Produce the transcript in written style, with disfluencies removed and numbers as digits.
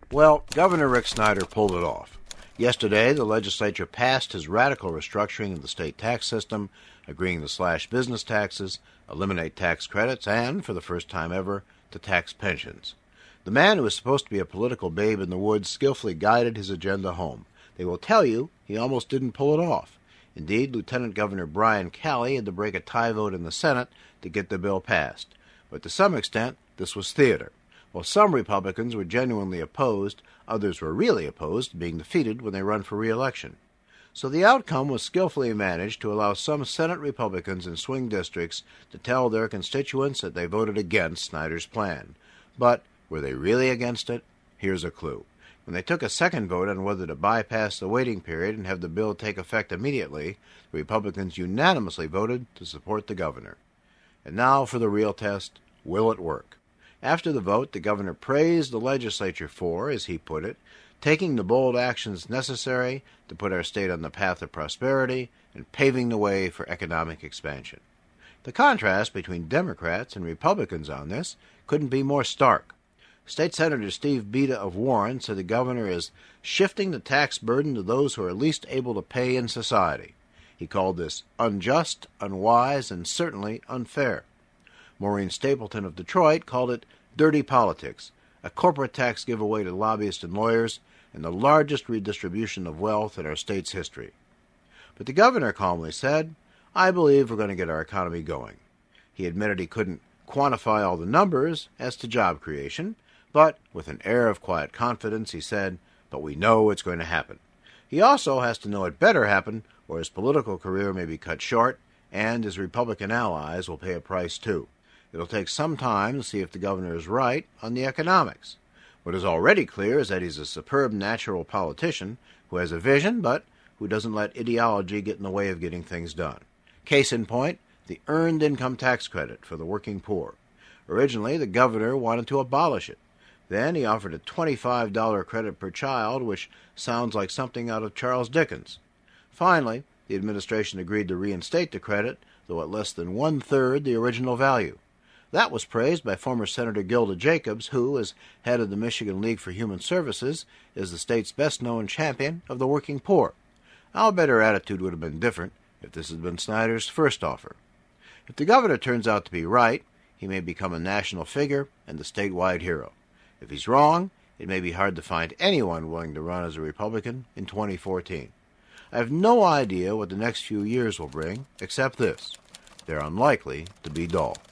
Well, Governor Rick Snyder pulled it off. Yesterday, the legislature passed his radical restructuring of the state tax system, agreeing to slash business taxes, eliminate tax credits, and, for the first time ever, to tax pensions. The man who was supposed to be a political babe in the woods skillfully guided his agenda home. They will tell you he almost didn't pull it off. Indeed, Lieutenant Governor Brian Calley had to break a tie vote in the Senate to get the bill passed. But to some extent, this was theater. While some Republicans were genuinely opposed, others were really opposed to being defeated when they run for re-election. So the outcome was skillfully managed to allow some Senate Republicans in swing districts to tell their constituents that they voted against Snyder's plan. But were they really against it? Here's a clue. When they took a second vote on whether to bypass the waiting period and have the bill take effect immediately, the Republicans unanimously voted to support the governor. And now for the real test. Will it work? After the vote, the governor praised the legislature for, as he put it, taking the bold actions necessary to put our state on the path of prosperity and paving the way for economic expansion. The contrast between Democrats and Republicans on this couldn't be more stark. State Senator Steve Beda of Warren said the governor is shifting the tax burden to those who are least able to pay in society. He called this unjust, unwise, and certainly unfair. Maureen Stapleton of Detroit called it dirty politics, a corporate tax giveaway to lobbyists and lawyers, and the largest redistribution of wealth in our state's history. But the governor calmly said, "I believe we're going to get our economy going." He admitted he couldn't quantify all the numbers as to job creation, but with an air of quiet confidence he said, "But we know it's going to happen." He also has to know it better happen, or his political career may be cut short, and his Republican allies will pay a price too. It'll take some time to see if the governor is right on the economics. What is already clear is that he's a superb natural politician who has a vision, but who doesn't let ideology get in the way of getting things done. Case in point, the Earned Income Tax Credit for the working poor. Originally, the governor wanted to abolish it. Then he offered a $25 credit per child, which sounds like something out of Charles Dickens. Finally, the administration agreed to reinstate the credit, though at less than one-third the original value. That was praised by former Senator Gilda Jacobs, who, as head of the Michigan League for Human Services, is the state's best-known champion of the working poor. I'll bet her attitude would have been different if this had been Snyder's first offer. If the governor turns out to be right, he may become a national figure and the statewide hero. If he's wrong, it may be hard to find anyone willing to run as a Republican in 2014. I have no idea what the next few years will bring, except this: they're unlikely to be dull.